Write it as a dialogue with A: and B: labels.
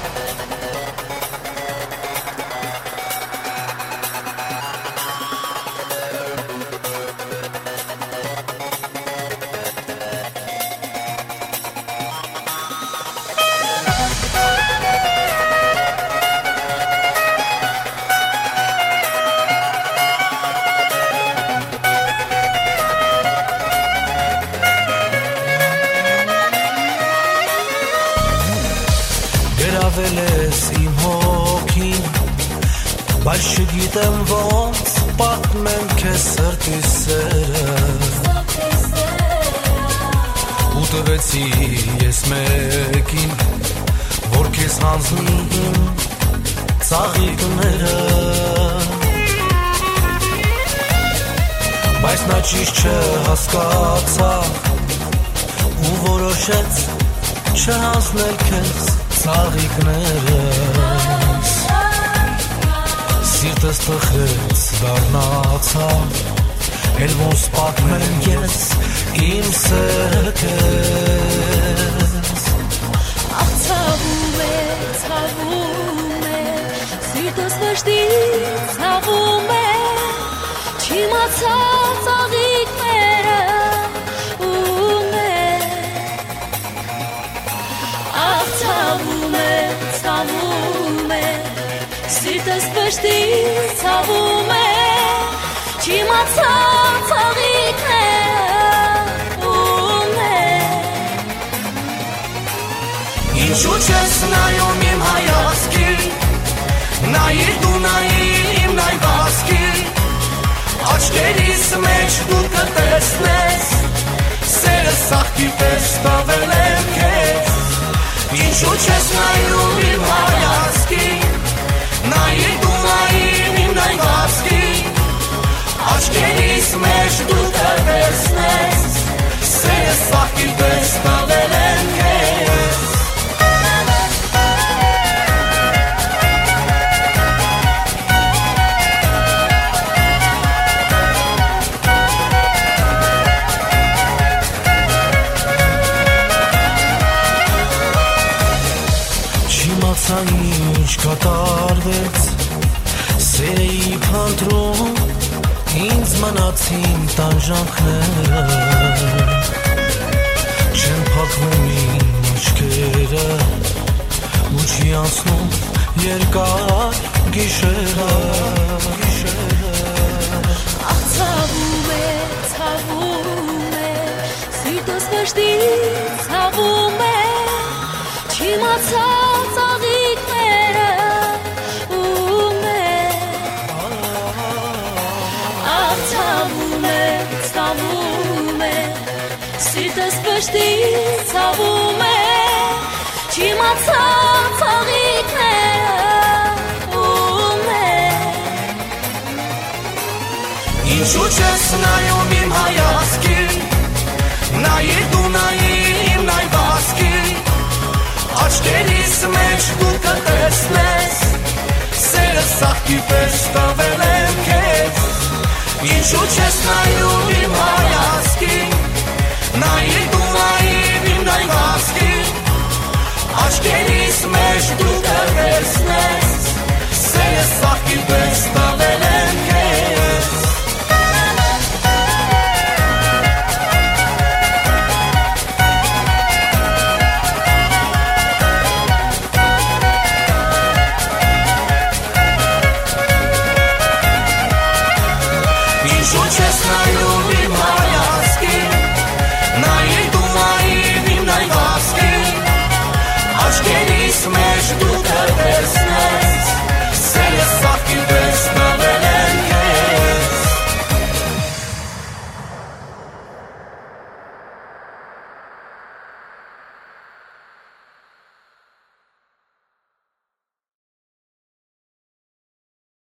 A: Գրավել ես իմ հոգին, բայց չգիտեմ ոնց պատմեմ քեզ սրտի սերը, ու տվեցի ես մեկին, որ քեզ հանձնի իմ ծաղիկները, բայց նա ճիշտ չհասկացավ ու որոշեց չհանձնել քեզ ծաղիկներս, սիրտս տխրեց դառնացավ, էլ ոնց պատմեմ ես իմ սերը քեզ,
B: ախ ցավում է, սիրտս վշտից ցավում է, չիմացա ծաղիկները ցավում է, սիրտս վշտից ցավում է, չիմացա ծաղիկները ում է,
A: ինչու չես նայում իմ հայացքին, նայիր դու նայիր իմ նայվածքին, աչքերիս մեջ դու կտեսնես, սերը սաղքի պես տավել եմ քեզ, ինչու չես նայում իմ հայացքին, նայիր դու նայիր իմ նայվածքին, աչքերիս մեջ դու կտեսնես, սերը սաղքի պես տավել եմ քեզ, Չիմացա ինչ կատարվեց, սերեի փնտրում, ինձ մնացին տանջանքները, չեն փակվում իմ աչքերը, ու չի անցնում երկար գիշերը,
B: ախ ցավում է, սիրտս վշտից ցավում է, չիմացա ծաղիկները ում է, ախ ցավում է, սիրտս վշտից ցավում է, չիմացա ծաղիկները ում է,
A: ինչու չես նայում իմ հայացքին, նայիր դու նայիր իմ նայվածքին, աչքերիս մեջ դու կտեսնես, սերը սաղքի պես տավել եմ քեզ, ինչու չես նայում իմ հայացքին, նայիր դու նայիր իմ նայվածքին, աչքերիս մեջ դու կտեսնես, սերը սաղքի պես տավել եմ քեզ, ինչու չես նայում